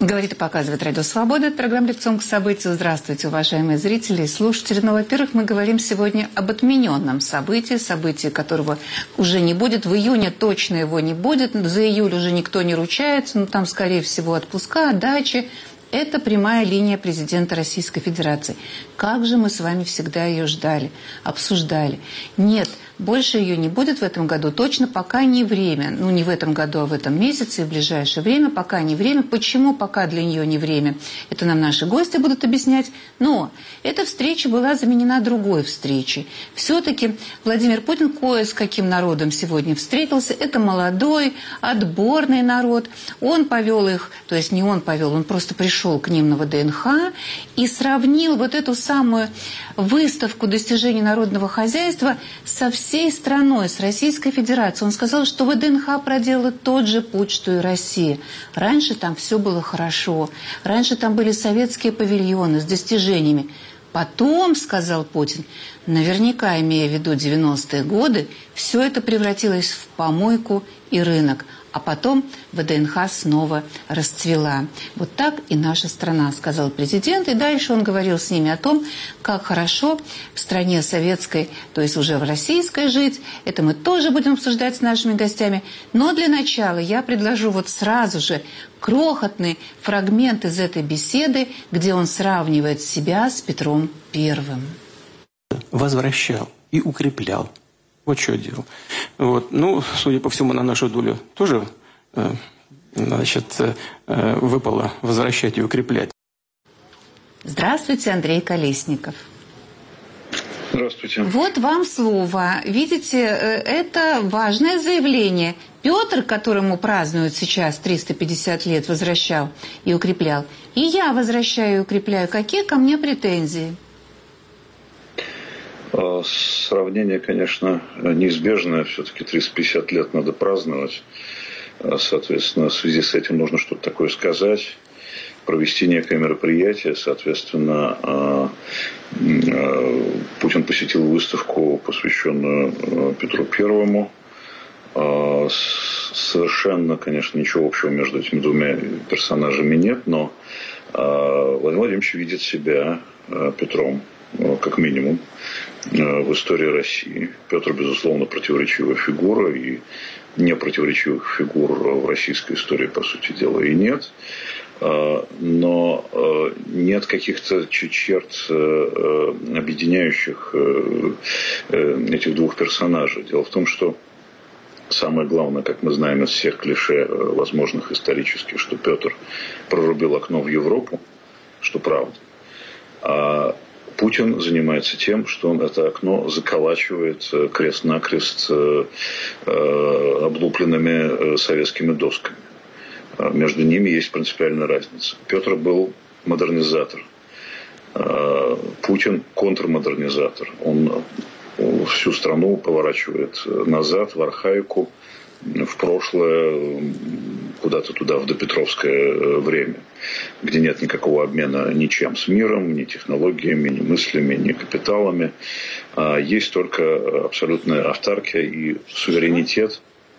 Говорит и показывает Радио Свобода. Это программа «Лицом к событию». Здравствуйте, уважаемые зрители и слушатели. Ну, во-первых, мы говорим сегодня об отмененном событии, которого уже не будет. В июне точно его не будет. За июль уже никто не ручается. Но там, скорее всего, отпуска, дачи. Это прямая линия президента Российской Федерации. Как же мы с вами всегда ее ждали, обсуждали. Нет, больше ее не будет в этом году. Точно пока не время. Ну, не в этом году, а в этом месяце и в ближайшее время. Пока не время. Почему пока для нее не время? Это нам наши гости будут объяснять. Но эта встреча была заменена другой встречей. Все-таки Владимир Путин кое с каким народом сегодня встретился. Это молодой, отборный народ. Он повел их, то есть не он повел, он просто пришел к ним на ВДНХ и сравнил вот эту самую выставку достижений народного хозяйства со всей страной, с Российской Федерацией. Он сказал, что ВДНХ проделала тот же путь, что и Россия. Раньше там все было хорошо. Раньше там были советские павильоны с достижениями. Потом, сказал Путин, наверняка имея в виду 90-е годы, все это превратилось в помойку и рынок. А потом ВДНХ снова расцвела. Вот так и наша страна, сказал президент. И дальше он говорил с ними о том, как хорошо в стране советской, то есть уже в российской жить. Это мы тоже будем обсуждать с нашими гостями. Но для начала я предложу вот сразу же крохотный фрагмент из этой беседы, где он сравнивает себя с Петром Первым. Возвращал и укреплял. Вот что делал. Вот. Ну, судя по всему, на нашу долю тоже выпало возвращать и укреплять. Здравствуйте, Андрей Колесников. Здравствуйте. Вот вам слово. Видите, это важное заявление. Петр, которому празднуют сейчас 350 лет, возвращал и укреплял. И я возвращаю и укрепляю. Какие ко мне претензии? Сравнение, конечно, неизбежное. Все-таки 350 лет надо праздновать. Соответственно, в связи с этим нужно что-то такое сказать, провести некое мероприятие. Соответственно, Путин посетил выставку, посвященную Петру Первому. Совершенно, конечно, ничего общего между этими двумя персонажами нет, но Владимир Владимирович видит себя Петром, как минимум, в истории России. Петр, безусловно, противоречивая фигура, и непротиворечивых фигур в российской истории, по сути дела, и нет. Но нет каких-то черт, объединяющих этих двух персонажей. Дело в том, что самое главное, как мы знаем из всех клише возможных исторических, что Петр прорубил окно в Европу, что правда. А Путин занимается тем, что он это окно заколачивает крест-накрест облупленными советскими досками. Между ними есть принципиальная разница. Петр был модернизатор. Путин контрмодернизатор. Он всю страну поворачивает назад, в архаику, в прошлое, куда-то туда, в допетровское время, где нет никакого обмена ничем с миром, ни технологиями, ни мыслями, ни капиталами. Есть только абсолютная автаркия и суверенитет,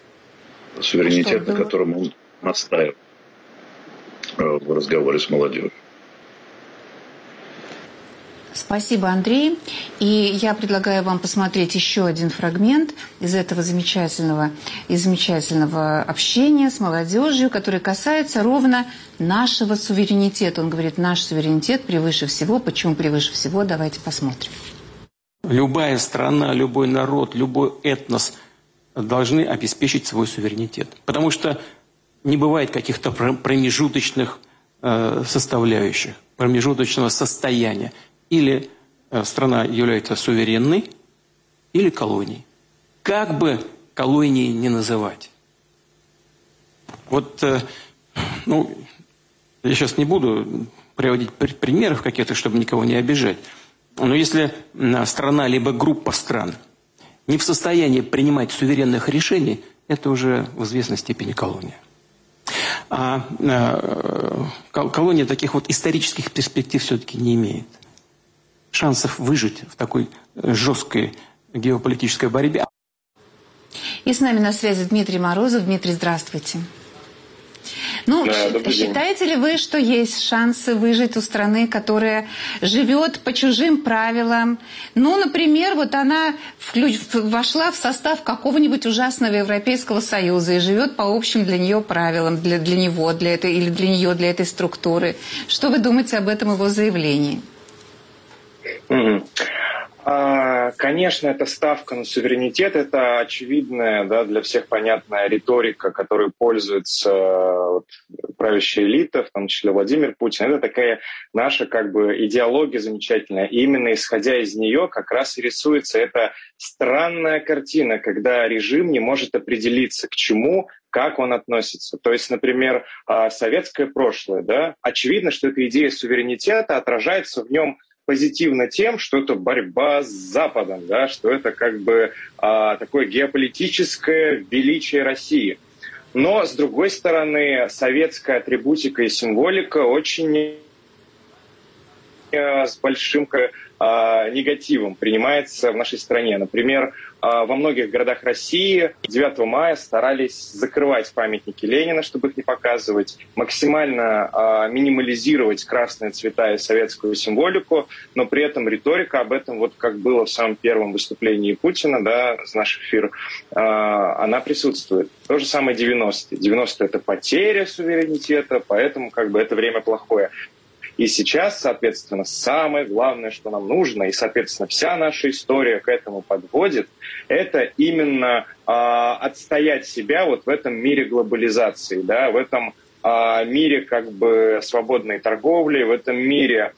на котором он настаивает в разговоре с молодежью. Спасибо, Андрей. И я предлагаю вам посмотреть еще один фрагмент из этого замечательного общения с молодежью, который касается ровно нашего суверенитета. Он говорит, наш суверенитет превыше всего. Почему превыше всего? Давайте посмотрим. Любая страна, любой народ, любой этнос должны обеспечить свой суверенитет. Потому что не бывает каких-то промежуточных составляющих, промежуточного состояния. Или страна является суверенной, или колонией. Как бы колонией не называть. Вот, я сейчас не буду приводить примеров каких-то, чтобы никого не обижать. Но если страна, либо группа стран не в состоянии принимать суверенных решений, это уже в известной степени колония. А колония таких вот исторических перспектив все-таки не имеет. Шансов выжить в такой жесткой геополитической борьбе. И с нами на связи Дмитрий Морозов. Дмитрий, здравствуйте. Ну, считаете ли вы, что есть шансы выжить у страны, которая живет по чужим правилам? Ну, например, вот она вошла в состав какого-нибудь ужасного Европейского Союза и живет по общим для нее правилам, для него, для этой структуры. Что вы думаете об этом его заявлении? Конечно, это ставка на суверенитет, это очевидная, да, для всех понятная риторика, которой пользуется правящая элита, в том числе Владимир Путин. Это такая наша как бы идеология замечательная. И именно исходя из нее как раз и рисуется эта странная картина, когда режим не может определиться, к чему, как он относится. То есть, например, советское прошлое, да, очевидно, что эта идея суверенитета отражается в нем позитивно тем, что это борьба с Западом, да, что это как бы такое геополитическое величие России. Но, с другой стороны, советская атрибутика и символика очень с большим негативом принимается в нашей стране. Например, во многих городах России 9 мая старались закрывать памятники Ленина, чтобы их не показывать, максимально минимализировать красные цвета и советскую символику, но при этом риторика об этом, вот как было в самом первом выступлении Путина, да, с наш эфир, она присутствует. То же самое 90-е. 90-е — это потеря суверенитета, поэтому как бы это время плохое. И сейчас, соответственно, самое главное, что нам нужно, и, соответственно, вся наша история к этому подводит, это именно отстоять себя вот в этом мире глобализации, да, в этом мире как бы свободной торговли, в этом мире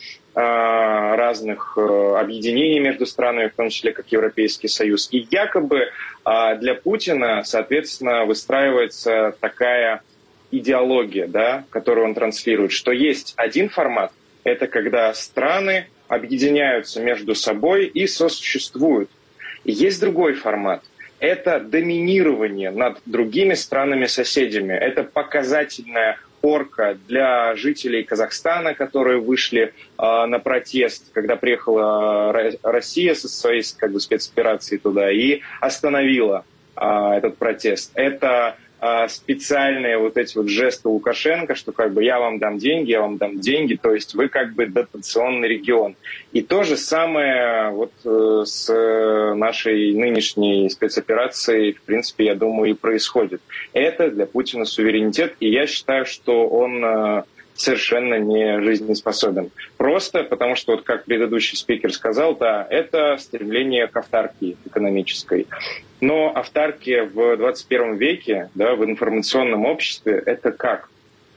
разных объединений между странами, в том числе как Европейский Союз. И якобы для Путина, соответственно, выстраивается такая идеология, да, которую он транслирует, что есть один формат, это когда страны объединяются между собой и сосуществуют. И есть другой формат. Это доминирование над другими странами-соседями. Это показательная порка для жителей Казахстана, которые вышли на протест, когда приехала Россия со своей как бы спецоперацией туда и остановила этот протест. Это специальные вот эти вот жесты Лукашенко, что как бы я вам дам деньги, то есть вы как бы дотационный регион. И то же самое вот с нашей нынешней спецоперацией, в принципе, я думаю, и происходит. Это для Путина суверенитет, и я считаю, что он совершенно не жизнеспособен. Просто потому что, вот как предыдущий спикер сказал, да, это стремление к автаркии экономической. Но автаркия в 21 веке, да, в информационном обществе, это как?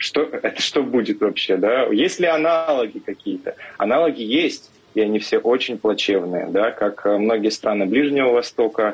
Что будет вообще? Да? Есть ли аналоги какие-то? Аналоги есть, и они все очень плачевные. Да? Как многие страны Ближнего Востока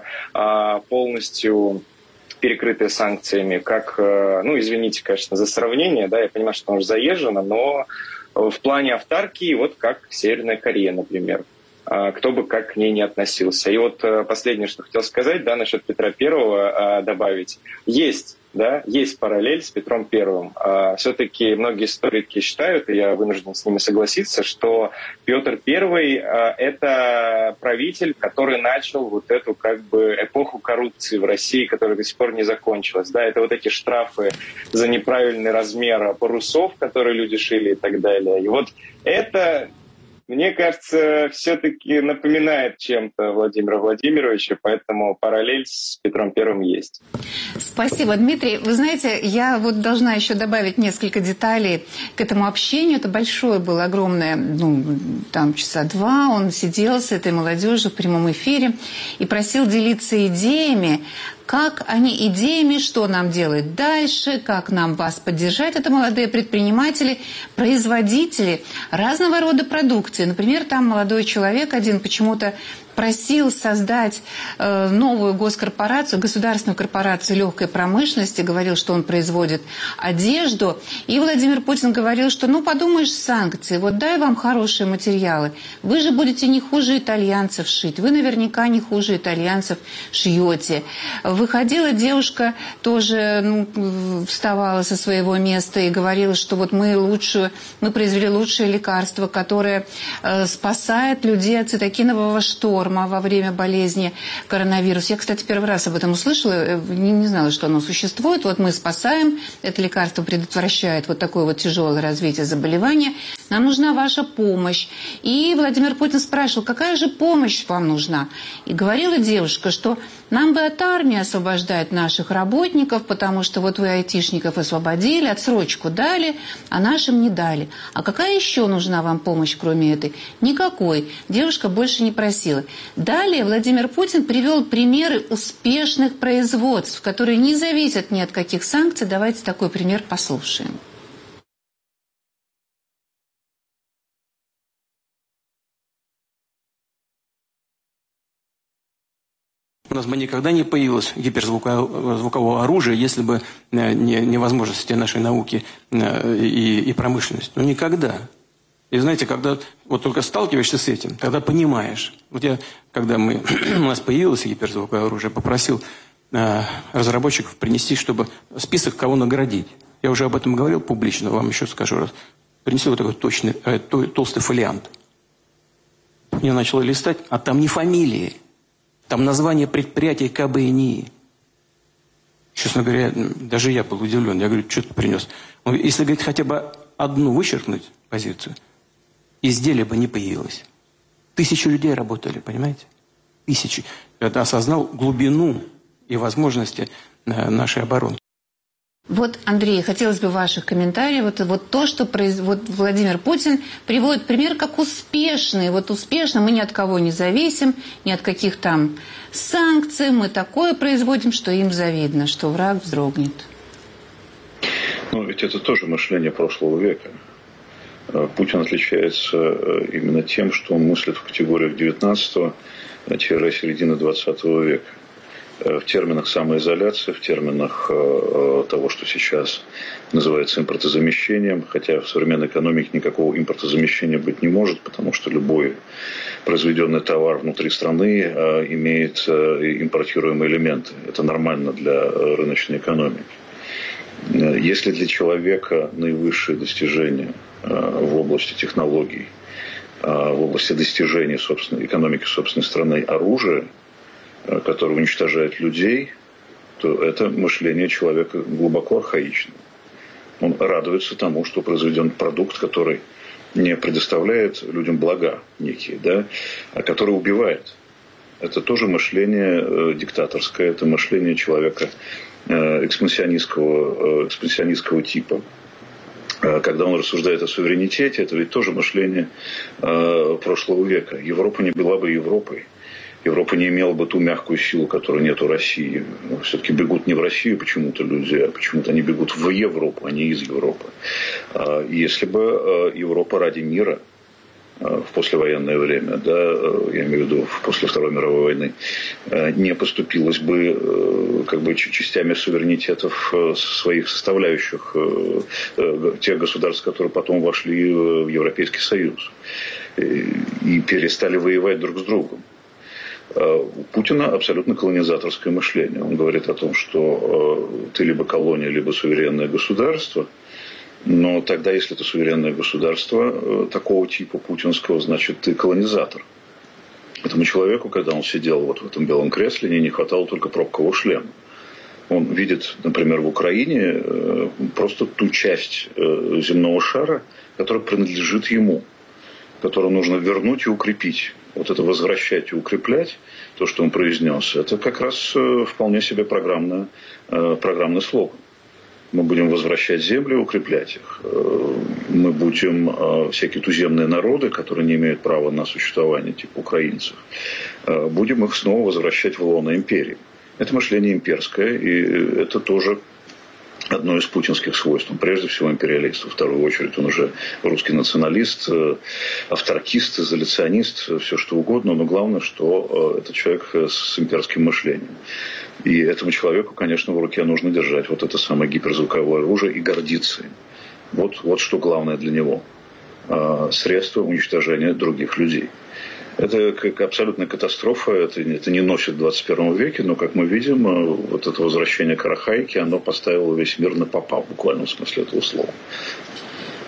полностью перекрытые санкциями, как, ну, извините, конечно, за сравнение, да, я понимаю, что оно уже заезжено, но в плане автаркии, вот как Северная Корея, например, кто бы как к ней не относился. И вот последнее, что хотел сказать, да, насчет Петра Первого добавить. Есть параллель с Петром Первым. Все-таки многие историки считают, и я вынужден с ними согласиться, что Петр Первый — это правитель, который начал вот эту как бы эпоху коррупции в России, которая до сих пор не закончилась. Да, это вот эти штрафы за неправильный размер парусов, которые люди шили и так далее. И вот это, мне кажется, все-таки напоминает чем-то Владимира Владимировича, поэтому параллель с Петром Первым есть. Спасибо, Дмитрий. Вы знаете, я вот должна еще добавить несколько деталей к этому общению. Это большое было, огромное, там часа два. Он сидел с этой молодежью в прямом эфире и просил делиться идеями, что нам делать дальше, как нам вас поддержать. Это молодые предприниматели, производители разного рода продукции. Например, там молодой человек один почему-то просил создать новую госкорпорацию, государственную корпорацию легкой промышленности, говорил, что он производит одежду. И Владимир Путин говорил, что подумаешь, санкции, вот дай вам хорошие материалы. Вы же будете не хуже итальянцев шить, вы наверняка не хуже итальянцев шьете. Выходила девушка, тоже вставала со своего места и говорила, что вот мы произвели лучшее лекарство, которое спасает людей от цитокинового штора. форма во время болезни коронавируса. Я, кстати, первый раз об этом услышала, не знала, что оно существует. Вот мы спасаем, это лекарство предотвращает вот такое вот тяжелое развитие заболевания. Нам нужна ваша помощь. И Владимир Путин спрашивал, какая же помощь вам нужна? И говорила девушка, что нам бы от армии освобождать наших работников, потому что вот вы айтишников освободили, отсрочку дали, а нашим не дали. А какая еще нужна вам помощь, кроме этой? Никакой. Девушка больше не просила. Далее Владимир Путин привел примеры успешных производств, которые не зависят ни от каких санкций. Давайте такой пример послушаем. У нас бы никогда не появилось гиперзвукового оружия, если бы не возможности нашей науки и промышленности. Ну, никогда. И знаете, когда вот только сталкиваешься с этим, тогда понимаешь. Вот я, когда у нас появилось гиперзвуковое оружие, попросил разработчиков принести, чтобы список, кого наградить. Я уже об этом говорил публично, вам еще скажу раз. Принесли вот такой толстый фолиант. Я начал листать, а там не фамилии. Там название предприятия КБ и НИИ. Честно говоря, даже я был удивлен. Я говорю, что ты принес? Он, если, говорит, хотя бы одну вычеркнуть позицию, изделие бы не появилось. 1000 людей работали, понимаете? 1000. Я осознал глубину и возможности нашей обороны. Вот, Андрей, хотелось бы ваших комментариев. Вот то, что вот Владимир Путин приводит пример как успешный. Вот успешно мы ни от кого не зависим, ни от каких там санкций. Мы такое производим, что им завидно, что враг вздрогнет. Ну, ведь это тоже мышление прошлого века. Путин отличается именно тем, что он мыслит в категориях 19-середины 20 века. В терминах самоизоляции, в терминах того, что сейчас называется импортозамещением, хотя в современной экономике никакого импортозамещения быть не может, потому что любой произведенный товар внутри страны имеет импортируемые элементы. Это нормально для рыночной экономики. Если для человека наивысшие достижения в области технологий, в области достижений экономики собственной страны оружие, который уничтожает людей, то это мышление человека глубоко архаично. Он радуется тому, что произведен продукт, который не предоставляет людям блага некие, да, а который убивает. Это тоже мышление диктаторское, это мышление человека экспансионистского типа. Когда он рассуждает о суверенитете, это ведь тоже мышление прошлого века. Европа не была бы Европой. Европа не имела бы ту мягкую силу, которой нет у России. Все-таки бегут не в Россию почему-то люди, а почему-то они бегут в Европу, а не из Европы. Если бы Европа ради мира в послевоенное время, да, я имею в виду после Второй мировой войны, не поступилась бы как бы частями суверенитетов своих составляющих, тех государств, которые потом вошли в Европейский Союз и перестали воевать друг с другом. У Путина абсолютно колонизаторское мышление. Он говорит о том, что ты либо колония, либо суверенное государство. Но тогда, если это суверенное государство такого типа путинского, значит, ты колонизатор. Этому человеку, когда он сидел вот в этом белом кресле, не хватало только пробкового шлема. Он видит, например, в Украине просто ту часть земного шара, которая принадлежит ему, которую нужно вернуть и укрепить. Вот это возвращать и укреплять, то, что он произнес, это как раз вполне себе программный слоган. Мы будем возвращать земли и укреплять их. Мы будем всякие туземные народы, которые не имеют права на существование, типа украинцев, будем их снова возвращать в лоно империи. Это мышление имперское, и это тоже одно из путинских свойств. Он прежде всего империалист. Во вторую очередь он уже русский националист, авторкист, изоляционист, все что угодно. Но главное, что это человек с имперским мышлением. И этому человеку, конечно, в руке нужно держать вот это самое гиперзвуковое оружие и гордиться им. Вот что главное для него. Средство уничтожения других людей. Это как абсолютная катастрофа, это не носит в 21 веке, но, как мы видим, вот это возвращение к архаике, оно поставило весь мир на попа, в буквальном смысле этого слова.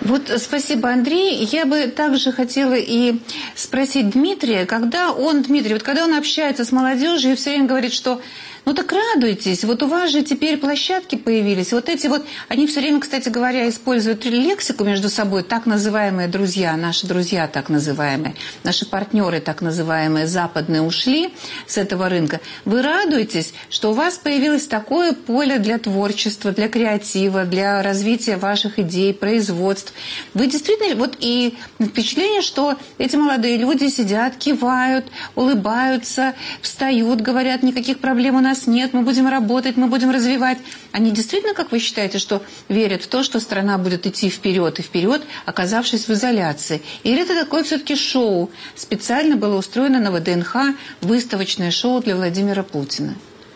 Вот спасибо, Андрей. Я бы также хотела и спросить Дмитрия, когда он общается с молодежью и все время говорит, что ну так радуйтесь, вот у вас же теперь площадки появились. Вот эти вот, они все время, кстати говоря, используют лексику между собой, так называемые друзья, наши друзья так называемые, наши партнеры так называемые западные ушли с этого рынка. Вы радуетесь, что у вас появилось такое поле для творчества, для креатива, для развития ваших идей, производств. Вы действительно, вот и впечатление, что эти молодые люди сидят, кивают, улыбаются, встают, говорят, никаких проблем у нас нет, мы будем работать, мы будем развивать. Они действительно, как вы считаете, что верят в то, что страна будет идти вперед и вперед, оказавшись в изоляции? Или это такое все-таки шоу? Специально было устроено на ВДНХ выставочное шоу для Владимира Путина.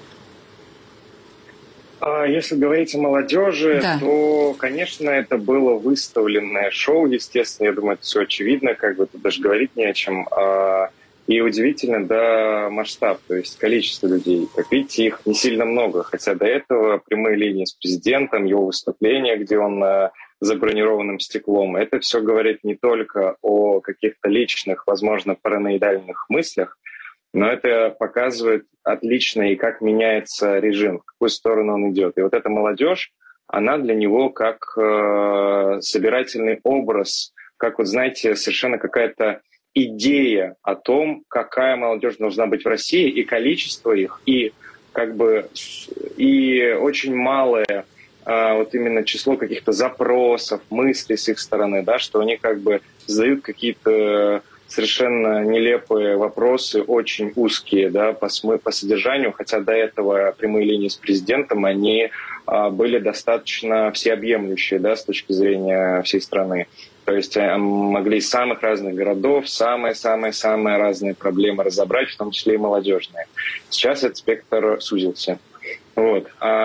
Если говорить о молодежи, да, то, конечно, это было выставленное шоу. Естественно, я думаю, это все очевидно, как бы тут даже говорить не о чем. И удивительно, да, масштаб, то есть количество людей. Как видите, их не сильно много, хотя до этого прямые линии с президентом, его выступления, где он за бронированным стеклом, это все говорит не только о каких-то личных, возможно, параноидальных мыслях, но это показывает отлично и как меняется режим, в какую сторону он идет. И вот эта молодежь, она для него как собирательный образ, как, вот знаете, совершенно какая-то идея о том, какая молодежь должна быть в России, и количество их, и как бы и очень малое вот именно число каких-то запросов, мыслей с их стороны, да, что они как бы задают какие-то совершенно нелепые вопросы, очень узкие, да, по содержанию, хотя до этого прямые линии с президентом, они были достаточно всеобъемлющие, да, с точки зрения всей страны. То есть могли из самых разных городов самые-самые-самые разные проблемы разобрать, в том числе и молодежные. Сейчас этот спектр сузился. Вот.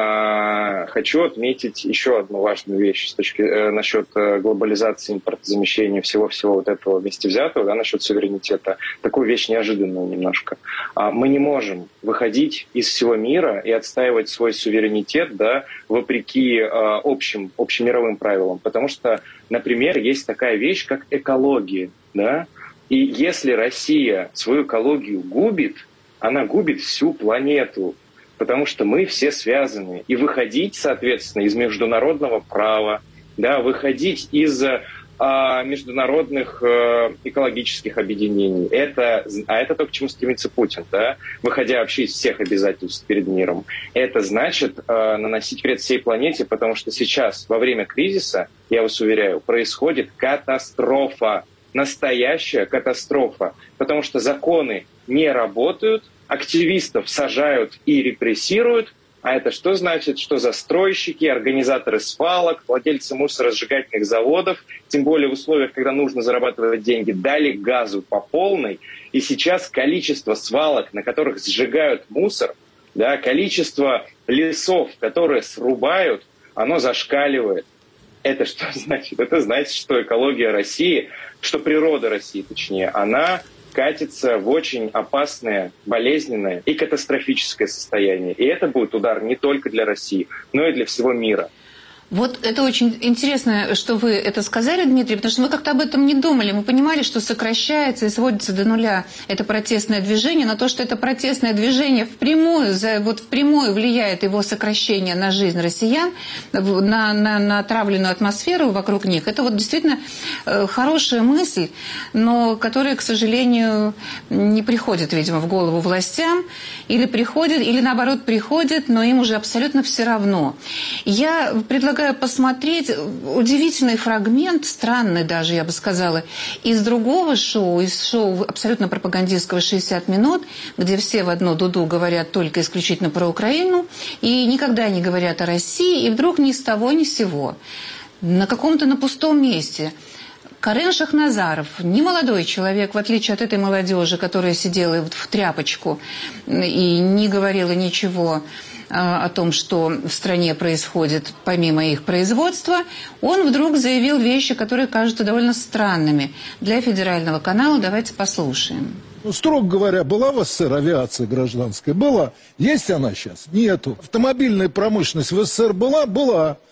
Хочу отметить еще одну важную вещь насчет глобализации, импортозамещения, всего-всего вот этого вместе взятого, да, насчет суверенитета. Такую вещь неожиданную немножко. Мы не можем выходить из всего мира и отстаивать свой суверенитет, да, вопреки общемировым правилам. Потому что, например, есть такая вещь, как экология. Да? И если Россия свою экологию губит, она губит всю планету. Потому что мы все связаны. И выходить, соответственно, из международного права, да, выходить из международных экологических объединений. Это то, к чему стремится Путин, да, выходя вообще из всех обязательств перед миром. Это значит наносить вред всей планете, потому что сейчас, во время кризиса, я вас уверяю, происходит катастрофа. Настоящая катастрофа. Потому что законы не работают, активистов сажают и репрессируют. А это что значит? Что застройщики, организаторы свалок, владельцы мусоросжигательных заводов, тем более в условиях, когда нужно зарабатывать деньги, дали газу по полной. И сейчас количество свалок, на которых сжигают мусор, да, количество лесов, которые срубают, оно зашкаливает. Это что значит? Это значит, что экология России, что природа России, точнее, она катится в очень опасное, болезненное и катастрофическое состояние. И это будет удар не только для России, но и для всего мира. Вот это очень интересно, что вы это сказали, Дмитрий, потому что мы как-то об этом не думали. Мы понимали, что сокращается и сводится до нуля это протестное движение, но то, что это протестное движение впрямую влияет его сокращение на жизнь россиян, на отравленную атмосферу вокруг них, это вот действительно хорошая мысль, но которая, к сожалению, не приходит, видимо, в голову властям, или приходит, или наоборот приходит, но им уже абсолютно все равно. Я предлагаю посмотреть удивительный фрагмент, странный даже, я бы сказала, из другого шоу, из шоу абсолютно пропагандистского «60 минут», где все в одну дуду говорят только исключительно про Украину и никогда не говорят о России, и вдруг ни с того ни с сего, на пустом месте Карен Шахназаров, не молодой человек, в отличие от этой молодежи, которая сидела в тряпочку и не говорила ничего о том, что в стране происходит помимо их производства, он вдруг заявил вещи, которые кажутся довольно странными. Для федерального канала давайте послушаем. Строго говоря, была в СССР авиация гражданская? Была. Есть она сейчас? Нету. Автомобильная промышленность в СССР была? Была.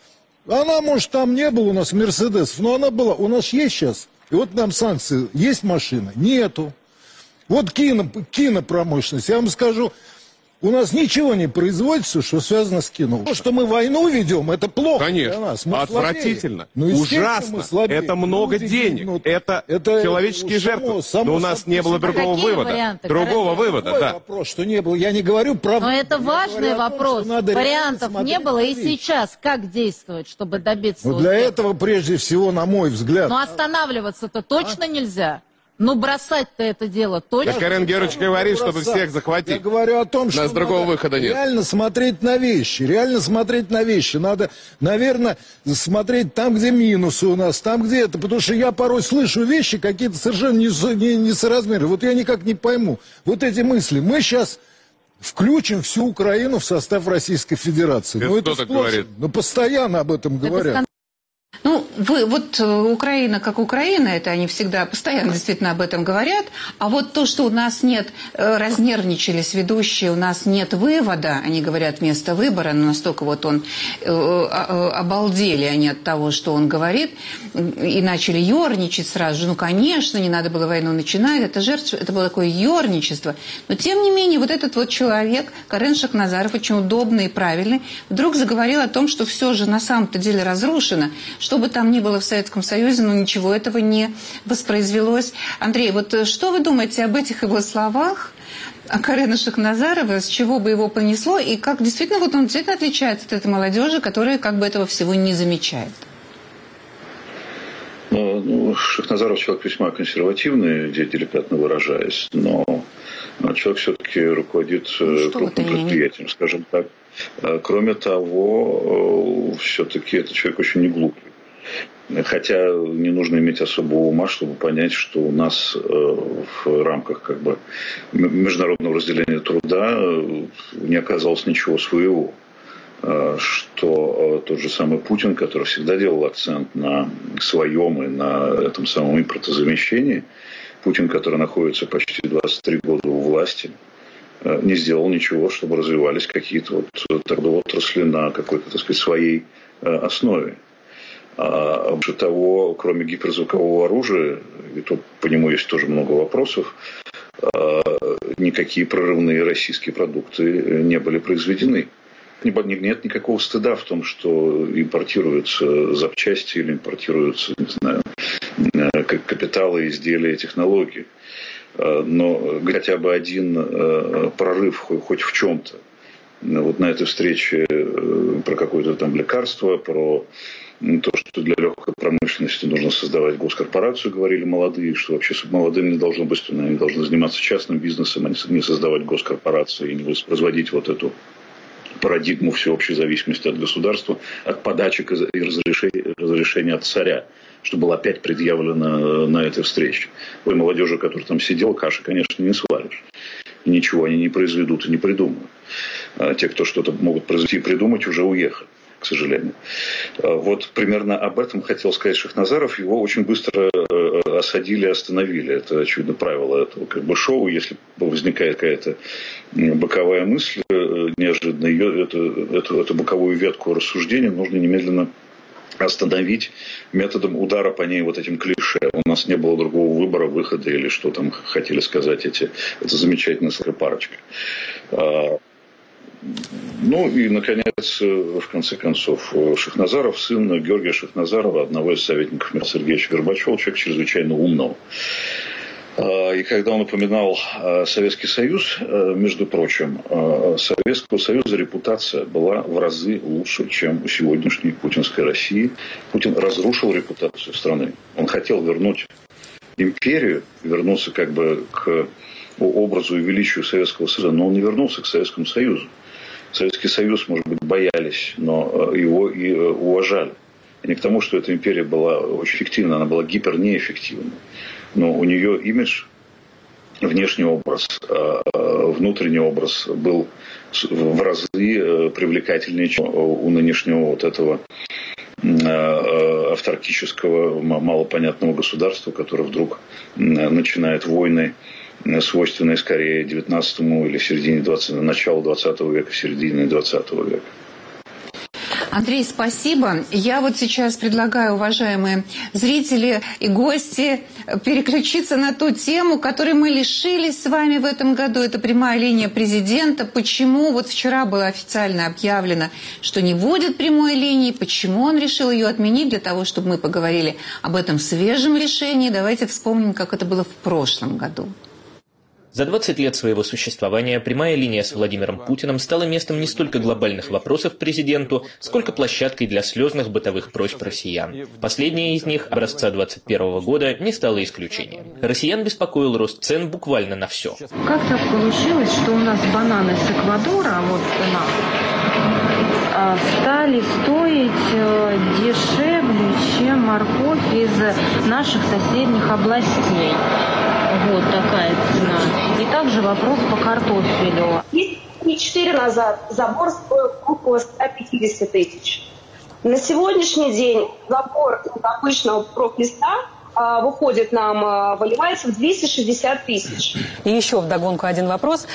Она, может, там не было у нас Мерседесов, но она была. У нас есть сейчас. И вот нам санкции. Есть машина? Нету. Вот кинопромышленность. Я вам скажу, у нас ничего не производится, что связано с кино. То, что мы войну ведем, это плохо. Конечно. Для нас. Мы Отвратительно. слабее. Ужасно. Это много денег. Это человеческие жертвы. Но у нас не было другого вывода. Варианты, Другого вывода, да. Вопрос, что не было. Я не говорю про... Но это важный вопрос. Вариантов не было. И сейчас как действовать, чтобы добиться Но для успеха? этого, прежде всего, на мой взгляд... Но останавливаться-то точно нельзя. Ну, бросать-то это дело точно. Так Карен Георгиевич говорит, чтобы всех захватить. Я говорю о том, У что нас другого выхода нет. реально смотреть на вещи. Реально смотреть на вещи. Надо, наверное, смотреть там, где минусы у нас, там, где это. Потому что я порой слышу вещи какие-то совершенно несоразмерные. Вот я никак не пойму. Вот эти мысли. Мы сейчас включим всю Украину в состав Российской Федерации. Это кто так говорит? Ну, постоянно об этом говорят. Ну, вот Украина как Украина, это они всегда постоянно действительно об этом говорят, а вот то, что у нас нет, разнервничались ведущие, у нас нет вывода, они говорят вместо выбора, но настолько вот обалдели они от того, что он говорит, и начали ерничать сразу же, ну, конечно, не надо было войну начинать, это было такое ерничество, но тем не менее вот этот вот человек, Карен Шахназаров, очень удобный и правильный, вдруг заговорил о том, что все же на самом-то деле разрушено, что бы там ни было в Советском Союзе, но ничего этого не воспроизвелось. Андрей, вот что вы думаете об этих его словах, о Карена Шахназарова, с чего бы его понесло, и как действительно вот он действительно отличается от этой молодежи, которая как бы этого всего не замечает? Ну, Шахназаров человек весьма консервативный, деликатно выражаясь, но человек все-таки руководит крупным предприятием, скажем так. Кроме того, все-таки этот человек очень не глупый. Хотя не нужно иметь особого ума, чтобы понять, что у нас в рамках как бы международного разделения труда не оказалось ничего своего. Что тот же самый Путин, который всегда делал акцент на своем и на этом самом импортозамещении, Путин, который находится почти 23 года у власти, не сделал ничего, чтобы развивались какие-то вот отрасли на какой-то, так сказать, своей основе. А больше того, кроме гиперзвукового оружия, и тут по нему есть тоже много вопросов, никакие прорывные российские продукты не были произведены. Нет никакого стыда в том, что импортируются запчасти или импортируются, не знаю, капиталы, изделия, технологии. Но хотя бы один прорыв хоть в чем-то. Вот на этой встрече про какое-то там лекарство, про то, что для легкой промышленности нужно создавать госкорпорацию, говорили молодые, что вообще молодым не должно быть, они должны заниматься частным бизнесом, а не создавать госкорпорации и не воспроизводить вот эту парадигму всеобщей зависимости от государства, от подачек и разрешения от царя, что было опять предъявлено на этой встрече. Ой, молодежи, которая там сидела, каши, конечно, не сваришь. И ничего они не произведут и не придумают. А те, кто что-то могут произвести и придумать, уже уехали, к сожалению. Вот примерно об этом хотел сказать Шахназаров. Его очень быстро осадили и остановили. Это, очевидно, правило этого как бы шоу. Если возникает какая-то боковая мысль, неожиданно эту боковую ветку рассуждения нужно немедленно остановить методом удара по ней вот этим клише. У нас не было другого выбора, выхода или что там хотели сказать эта замечательная парочка. Ну и, наконец, в конце концов, Шахназаров, сын Георгия Шахназарова, одного из советников Михаила Сергеевича Горбачева, человек чрезвычайно умного. И когда он упоминал Советский Союз, между прочим, Советского Союза репутация была в разы лучше, чем у сегодняшней путинской России. Путин разрушил репутацию страны. Он хотел вернуть империю, вернуться как бы к образу и величию Советского Союза, но он не вернулся к Советскому Союзу. Советский Союз, может быть, боялись, но его и уважали. И не к тому, что эта империя была очень эффективна, она была гипернеэффективна. Но у нее имидж, внешний образ, внутренний образ был в разы привлекательнее, чем у нынешнего вот этого авторитарного, малопонятного государства, которое вдруг начинает войны, свойственные скорее 19-му или середине начала 20 века, середине 20 века. Андрей, спасибо. Я вот сейчас предлагаю, уважаемые зрители и гости, переключиться на ту тему, которой мы лишились с вами в этом году. Это прямая линия президента. Почему вот вчера было официально объявлено, что не будет прямой линии, почему он решил ее отменить, для того, чтобы мы поговорили об этом свежем решении. Давайте вспомним, как это было в прошлом году. За 20 лет своего существования прямая линия с Владимиром Путиным стала местом не столько глобальных вопросов президенту, сколько площадкой для слезных бытовых просьб россиян. Последняя из них, образца 2021 года, не стала исключением. Россиян беспокоил рост цен буквально на все. Как так получилось, что у нас бананы с Эквадора, вот стали стоить дешевле, чем морковь из наших соседних областей? Вот такая цена. И также вопрос по картофелю. И 4 назад забор стоил около 150 тысяч. На сегодняшний день забор из обычного профлиста выходит нам, выливается в 260 тысяч. И еще вдогонку один вопрос.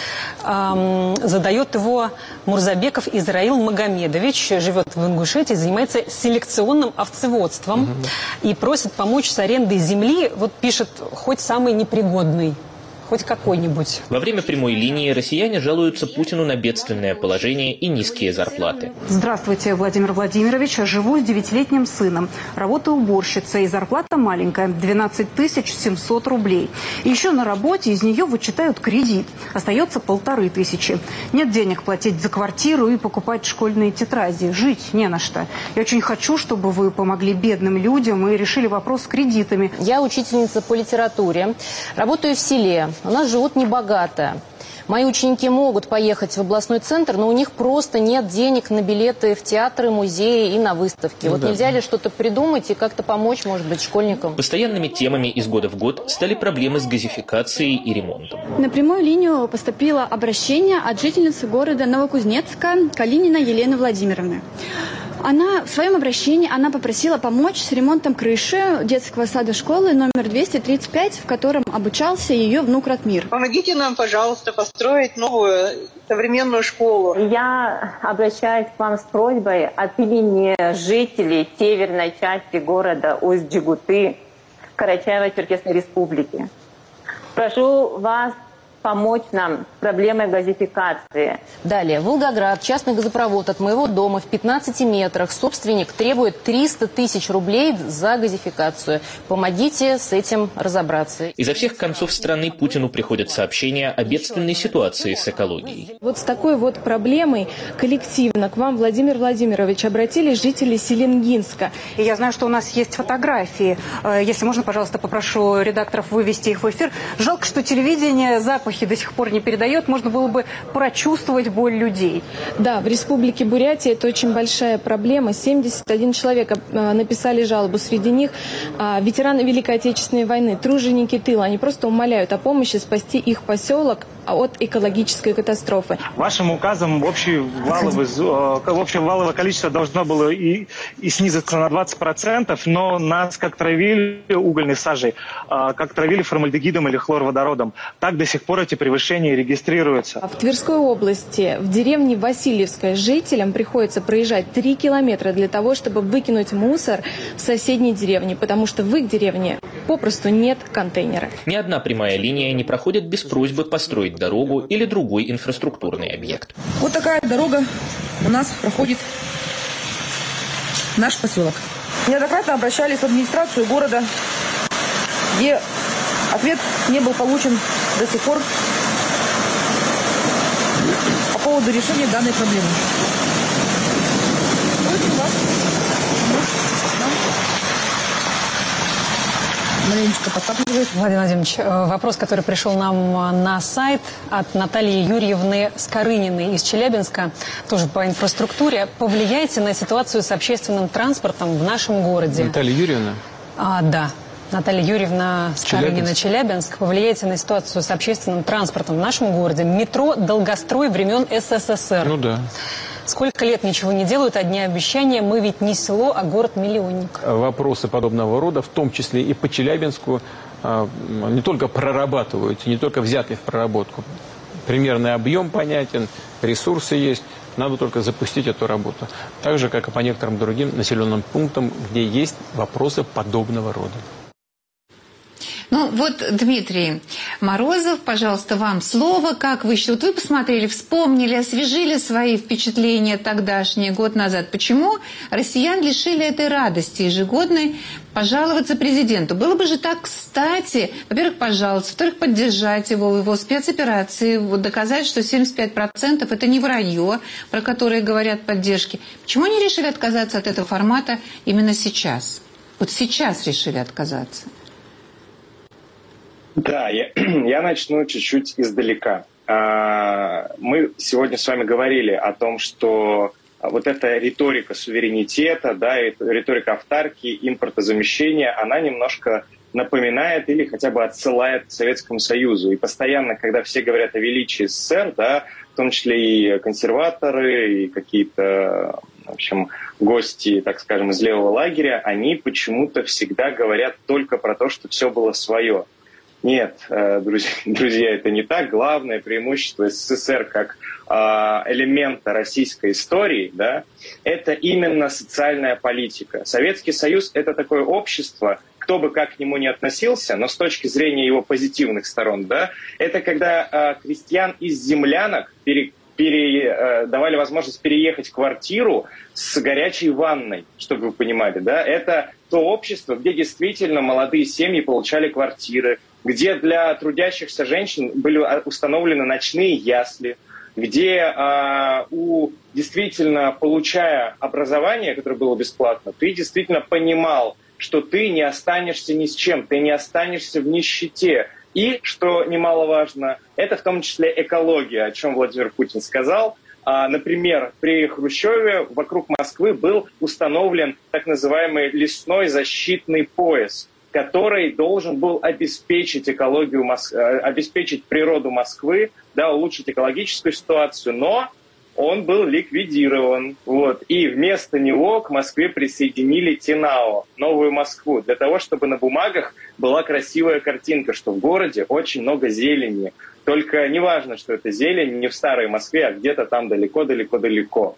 Задает его Мурзабеков Израил Магомедович. Живет в Ингушетии, занимается селекционным овцеводством. И просит помочь с арендой земли. Вот пишет, хоть самый непригодный. Хоть какой-нибудь. Во время прямой линии россияне жалуются Путину на бедственное положение и низкие зарплаты. Здравствуйте, Владимир Владимирович. Живу с 9-летним сыном. Работаю уборщицей. Зарплата маленькая – 12 700 рублей. И еще на работе из нее вычитают кредит. Остается 1500. Нет денег платить за квартиру и покупать школьные тетради. Жить не на что. Я очень хочу, чтобы вы помогли бедным людям и решили вопрос с кредитами. Я учительница по литературе. Работаю в селе. У нас живут небогато. Мои ученики могут поехать в областной центр, но у них просто нет денег на билеты в театры, музеи и на выставки. Нельзя ли что-то придумать и как-то помочь, может быть, школьникам? Постоянными темами из года в год стали проблемы с газификацией и ремонтом. На прямую линию поступило обращение от жительницы города Новокузнецка Калинина Елены Владимировны. В своем обращении она попросила помочь с ремонтом крыши детского сада школы номер 235, в котором обучался ее внук Ратмир. Помогите нам, пожалуйста, построить новую современную школу. Я обращаюсь к вам с просьбой от имени жителей северной части города Усть-Джигуты Карачаево-Черкесской республики. Прошу вас помочь нам с проблемой газификации. Далее. Волгоград. Частный газопровод от моего дома в 15 метрах. Собственник требует 300 тысяч рублей за газификацию. Помогите с этим разобраться. Изо всех концов страны Путину приходят сообщения о бедственной ситуации с экологией. Вот с такой вот проблемой коллективно к вам, Владимир Владимирович, обратились жители Селенгинска. И я знаю, что у нас есть фотографии. Если можно, пожалуйста, попрошу редакторов вывести их в эфир. Жалко, что телевидение запахи до сих пор не передает, можно было бы прочувствовать боль людей. Да, в Республике Бурятия это очень большая проблема. 71 человек написали жалобу. Среди них ветераны Великой Отечественной войны, труженики тыла. Они просто умоляют о помощи спасти их поселок от экологической катастрофы. Вашим указом общее валовое количество должно было и снизиться на 20%, но нас как травили угольной сажей, как травили формальдегидом или хлорводородом. Так до сих пор эти превышения регистрируются. В Тверской области, в деревне Васильевская, жителям приходится проезжать 3 километра для того, чтобы выкинуть мусор в соседней деревне, потому что в их деревне попросту нет контейнера. Ни одна прямая линия не проходит без просьбы построить дорогу или другой инфраструктурный объект. Вот такая дорога у нас проходит наш поселок. Неоднократно обращались в администрацию города, где ответ не был получен до сих пор по поводу решения данной проблемы. Просим вас маленечко подтапливает. Владимир Владимирович, вопрос, который пришел нам на сайт от Натальи Юрьевны Скорыниной из Челябинска, тоже по инфраструктуре. Повлияйте на ситуацию с общественным транспортом в нашем городе. Наталья Юрьевна? Да. Наталья Юрьевна Скорынина, Челябинск. Повлияйте на ситуацию с общественным транспортом в нашем городе. Метро «Долгострой» времен СССР. Ну да. Сколько лет ничего не делают, одни обещания. Мы ведь не село, а город-миллионник. Вопросы подобного рода, в том числе и по Челябинску, не только прорабатываются, не только взяты в проработку. примерный объем понятен, ресурсы есть. Надо только запустить эту работу. Так же, как и по некоторым другим населенным пунктам, где есть вопросы подобного рода. Ну вот, Дмитрий Морозов, пожалуйста, вам слово. Как вы считаете? Вот вы посмотрели, вспомнили, освежили свои впечатления тогдашние, год назад. Почему россиян лишили этой радости ежегодной пожаловаться президенту? Было бы же так кстати, во-первых, пожаловаться, во-вторых, поддержать его в его спецоперации, вот доказать, что 75% это не вранье, про которое говорят поддержки. Почему они решили отказаться от этого формата именно сейчас? Вот сейчас решили отказаться. Да, я начну чуть-чуть издалека. Мы сегодня с вами говорили о том, что вот эта риторика суверенитета, да, и риторика автарки, импортозамещения, она немножко напоминает или хотя бы отсылает к Советскому Союзу. И постоянно, когда все говорят о величии СССР, да, в том числе и консерваторы, и какие-то, в общем, гости, так скажем, из левого лагеря, они почему-то всегда говорят только про то, что все было свое. Нет, друзья, это не так. Главное преимущество СССР как элемента российской истории, да, это именно социальная политика. Советский Союз – это такое общество, кто бы как к нему ни относился, но с точки зрения его позитивных сторон, да, это когда крестьян из землянок давали возможность переехать в квартиру с горячей ванной, чтобы вы понимали, да, это то общество, где действительно молодые семьи получали квартиры, где для трудящихся женщин были установлены ночные ясли, где действительно, получая образование, которое было бесплатно, ты действительно понимал, что ты не останешься ни с чем, ты не останешься в нищете. И, что немаловажно, это в том числе экология, о чем Владимир Путин сказал. Например, при Хрущеве вокруг Москвы был установлен так называемый лесной защитный пояс, который должен был обеспечить экологию, обеспечить природу Москвы, да, улучшить экологическую ситуацию, но он был ликвидирован. Вот. И вместо него к Москве присоединили Тенао, Новую Москву, для того, чтобы на бумагах была красивая картинка, что в городе очень много зелени. Только не важно, что это зелень не в старой Москве, а где-то там далеко-далеко-далеко.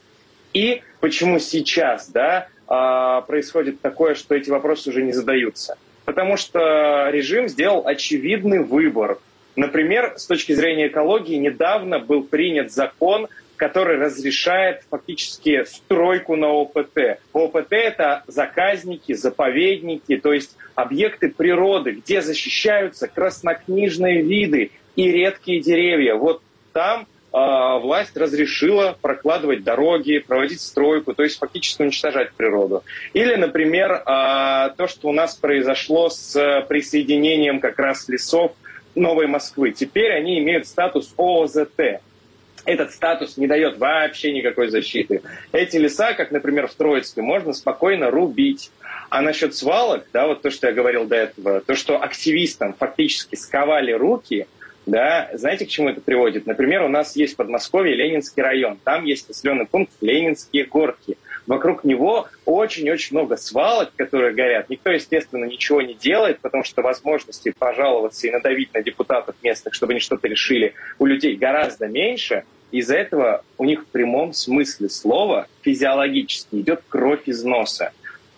И почему сейчас, да, происходит такое, что эти вопросы уже не задаются? Потому что режим сделал очевидный выбор. Например, с точки зрения экологии, недавно был принят закон, который разрешает фактически стройку на ОПТ. ОПТ – это заказники, заповедники, то есть объекты природы, где защищаются краснокнижные виды и редкие деревья. Вот там власть разрешила прокладывать дороги, проводить стройку, то есть фактически уничтожать природу. Или, например, то, что у нас произошло с присоединением как раз лесов Новой Москвы. Теперь они имеют статус ООЗТ. Этот статус не дает вообще никакой защиты. Эти леса, как, например, в Троицкой, можно спокойно рубить. А насчет свалок, да, вот то, что я говорил до этого, то, что активистам фактически сковали руки, да, знаете, к чему это приводит? Например, у нас есть в Подмосковье Ленинский район. Там есть населенный пункт Ленинские горки. Вокруг него очень-очень много свалок, которые горят. Никто, естественно, ничего не делает, потому что возможности пожаловаться и надавить на депутатов местных, чтобы они что-то решили, у людей гораздо меньше. Из-за этого у них в прямом смысле слова физиологически идет кровь из носа.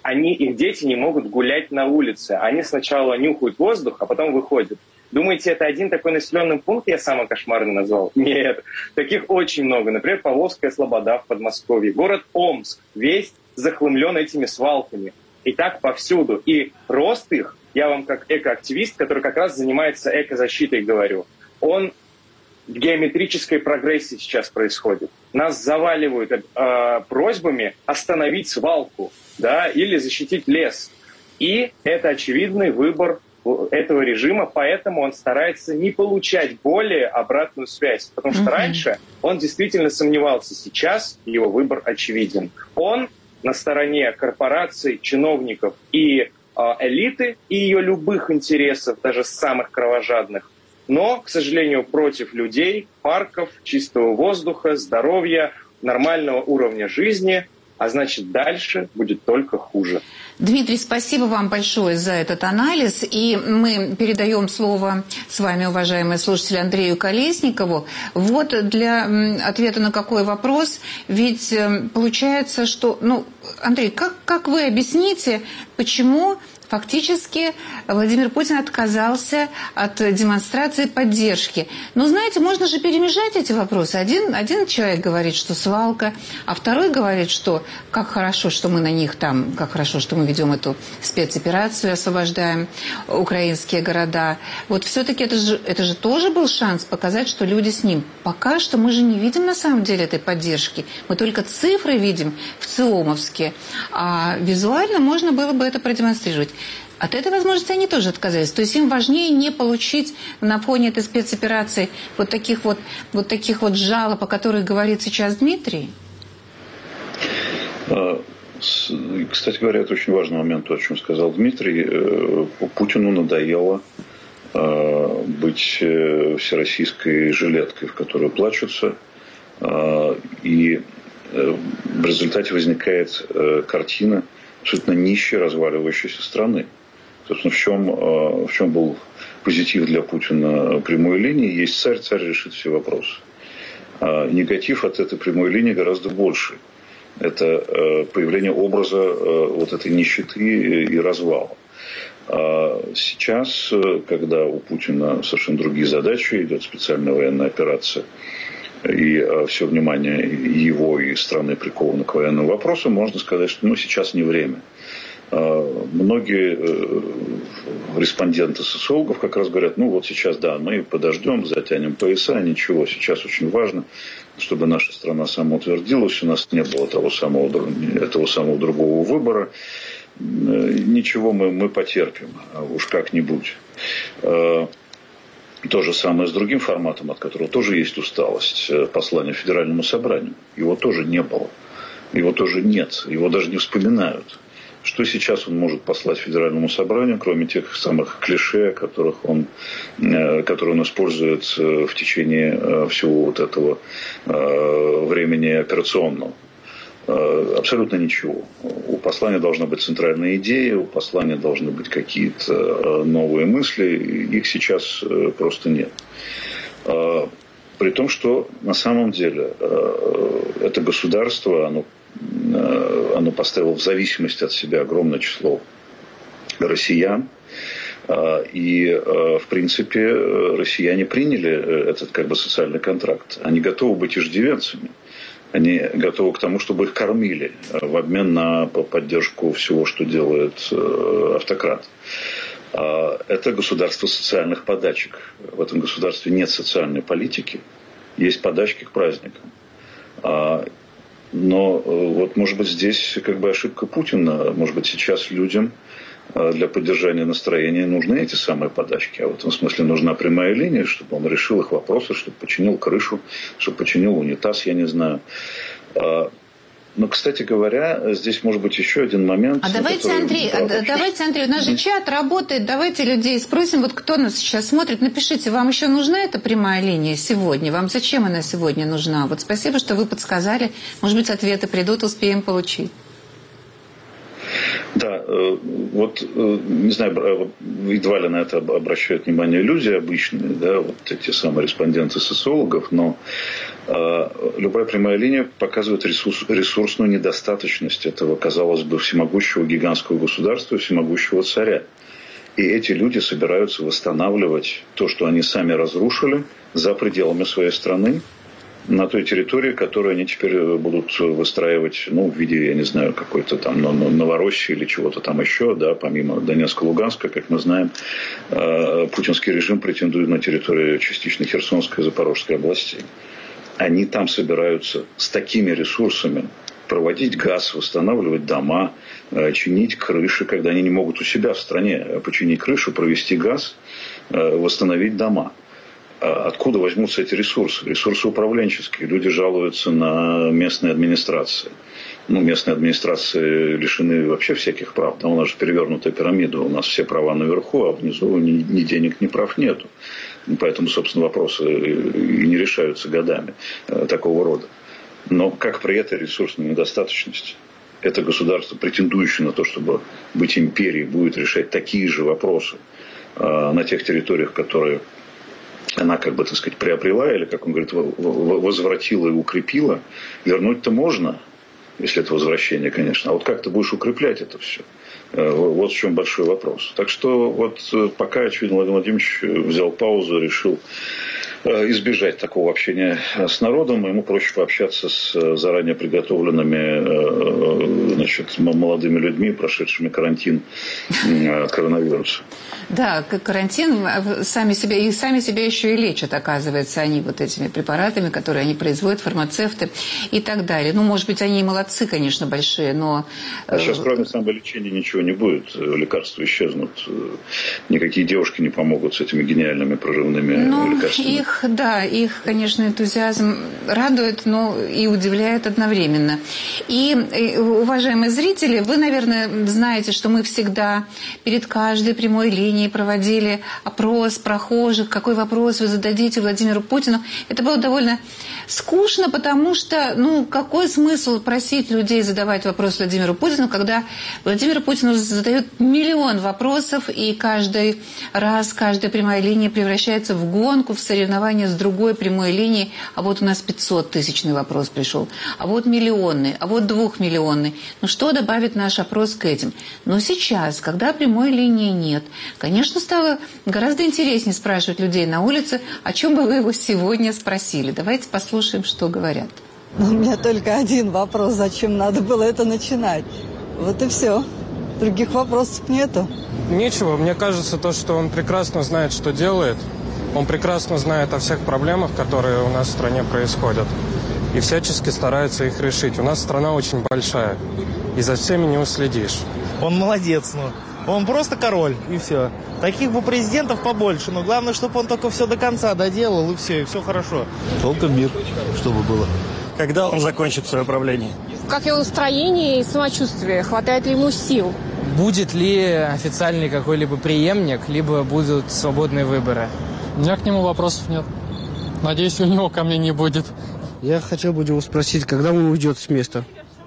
Их дети не могут гулять на улице. Они сначала нюхают воздух, а потом выходят. Думаете, это один такой населенный пункт я самый кошмарный назвал? Нет. Таких очень много. Например, Павловская Слобода в Подмосковье. Город Омск весь захламлен этими свалками. И так повсюду. И рост их, я вам как экоактивист, который как раз занимается экозащитой, говорю, он в геометрической прогрессии сейчас происходит. Нас заваливают просьбами остановить свалку, да, или защитить лес. И это очевидный выбор этого режима, поэтому он старается не получать более обратную связь. Потому что раньше он действительно сомневался. Сейчас его выбор очевиден. Он на стороне корпораций, чиновников и элиты, и ее любых интересов, даже самых кровожадных. Но, к сожалению, против людей, парков, чистого воздуха, здоровья, нормального уровня жизни. а значит, дальше будет только хуже. Дмитрий, спасибо вам большое за этот анализ. И мы передаем слово с вами, уважаемые слушатели, Андрею Колесникову. Вот для ответа на какой вопрос. Ведь получается, что... Андрей, как вы объясните, почему... Фактически Владимир Путин отказался от демонстрации поддержки. Но, знаете, можно же перемежать эти вопросы. Один человек говорит, что свалка, а второй говорит, что как хорошо, что мы на них там, как хорошо, что мы ведем эту спецоперацию, освобождаем украинские города. Вот все-таки это же тоже был шанс показать, что люди с ним. Пока что мы же не видим на самом деле этой поддержки. Мы только цифры видим в ЦИОМовске, а визуально можно было бы это продемонстрировать. От этой возможности они тоже отказались. То есть им важнее не получить на фоне этой спецоперации вот таких вот жалоб, о которых говорит сейчас Дмитрий? Кстати говоря, это очень важный момент, то, о чем сказал Дмитрий. Путину надоело быть всероссийской жилеткой, в которую плачутся. И в результате возникает картина абсолютно нищей, разваливающейся страны. Собственно, в чем был позитив для Путина прямой линии? Есть царь решит все вопросы. Негатив от этой прямой линии гораздо больше. Это появление образа вот этой нищеты и развала. Сейчас, когда у Путина совершенно другие задачи, идет специальная военная операция, и все внимание его и страны приковано к военным вопросам, можно сказать, что сейчас не время. Многие респонденты социологов как раз говорят, сейчас, да, мы подождем, затянем пояса, ничего, сейчас очень важно, чтобы наша страна самоутвердилась, у нас не было этого самого другого выбора, ничего, мы потерпим, уж как-нибудь. То же самое с другим форматом, от которого тоже есть усталость, послание Федеральному собранию. Его тоже не было, его тоже нет, его даже не вспоминают. Что сейчас он может послать Федеральному собранию, кроме тех самых клише, которые он использует в течение всего вот этого времени операционного? Абсолютно ничего. У послания должна быть центральная идея, у послания должны быть какие-то новые мысли, их сейчас просто нет. При том, что на самом деле это государство, оно поставило в зависимости от себя огромное число россиян. И, в принципе, россияне приняли этот социальный контракт. Они готовы быть иждивенцами. Они готовы к тому, чтобы их кормили в обмен на поддержку всего, что делает автократ. Это государство социальных подачек. В этом государстве нет социальной политики. Есть подачки к праздникам. Но может быть, здесь ошибка Путина. Может быть, сейчас людям для поддержания настроения нужны эти самые подачки. А в этом смысле нужна прямая линия, чтобы он решил их вопросы, чтобы починил крышу, чтобы починил унитаз, я не знаю. Но, кстати говоря, здесь может быть еще один момент. Давайте, Андрей, у нас же чат работает, давайте людей спросим, кто нас сейчас смотрит, напишите, вам еще нужна эта прямая линия сегодня? Вам зачем она сегодня нужна? Спасибо, что вы подсказали, может быть, ответы придут, успеем получить. Да, не знаю, едва ли на это обращают внимание люди обычные, эти самые респонденты социологов, но любая прямая линия показывает ресурсную недостаточность этого, казалось бы, всемогущего гигантского государства, всемогущего царя. И эти люди собираются восстанавливать то, что они сами разрушили за пределами своей страны, на той территории, которую они теперь будут выстраивать, в виде, я не знаю, какой-то там Новороссии или чего-то там еще, помимо Донецка, Луганска, как мы знаем, путинский режим претендует на территорию частично Херсонской и Запорожской областей. Они там собираются с такими ресурсами проводить газ, восстанавливать дома, чинить крыши, когда они не могут у себя в стране починить крышу, провести газ, восстановить дома. Откуда возьмутся эти ресурсы? Ресурсы управленческие. Люди жалуются на местные администрации. Местные администрации лишены вообще всяких прав. У нас же перевернутая пирамида. У нас все права наверху, а внизу ни денег, ни прав нету. Поэтому, собственно, вопросы и не решаются годами такого рода. Но как при этой ресурсной недостаточности это государство, претендующее на то, чтобы быть империей, будет решать такие же вопросы на тех территориях, которые она, как бы, так сказать, приобрела, или, как он говорит, возвратила и укрепила, вернуть-то можно, если это возвращение, конечно. А вот как ты будешь укреплять это все? Вот в чем большой вопрос. Так что вот пока, очевидно, Владимир Владимирович взял паузу, решил избежать такого общения с народом. Ему проще пообщаться с заранее приготовленными, значит, молодыми людьми, прошедшими карантин от коронавируса. Да, карантин сами себя еще и лечат, оказывается, они вот этими препаратами, которые они производят, фармацевты и так далее. Ну, может быть, они и молодцы, конечно, большие, но... А сейчас, кроме самолечения, ничего не будет. Лекарства исчезнут. Никакие девушки не помогут с этими гениальными прорывными лекарствами. Их, конечно, энтузиазм радует, но и удивляет одновременно. И, уважаемые зрители, вы, наверное, знаете, что мы всегда перед каждой прямой линией проводили опрос прохожих, какой вопрос вы зададите Владимиру Путину. Это было довольно скучно, потому что, какой смысл просить людей задавать вопрос Владимиру Путину, когда Владимиру Путину задают миллион вопросов, и каждый раз каждая прямая линия превращается в гонку, в соревнование с другой прямой линией. А вот у нас 500-тысячный вопрос пришел, а вот миллионный, а вот 2-миллионный. Что добавит наш опрос к этим? Но сейчас, когда прямой линии нет, конечно, стало гораздо интереснее спрашивать людей на улице, о чем бы вы его сегодня спросили. Давайте послушаем, что говорят. У меня только один вопрос, зачем надо было это начинать. Вот и все. Других вопросов нету. Нечего. Мне кажется, что он прекрасно знает, что делает. Он прекрасно знает о всех проблемах, которые у нас в стране происходят. И всячески старается их решить. У нас страна очень большая. И за всеми не уследишь. Он молодец, Он просто король, и все. Таких бы президентов побольше, но главное, чтобы он только все до конца доделал, и все хорошо. Только мир, чтобы было. Когда он закончит свое правление? Как его настроение и самочувствие? Хватает ли ему сил? Будет ли официальный какой-либо преемник, либо будут свободные выборы? У меня к нему вопросов нет. Надеюсь, у него ко мне не будет. Я хотел бы его спросить, когда он уйдет с места,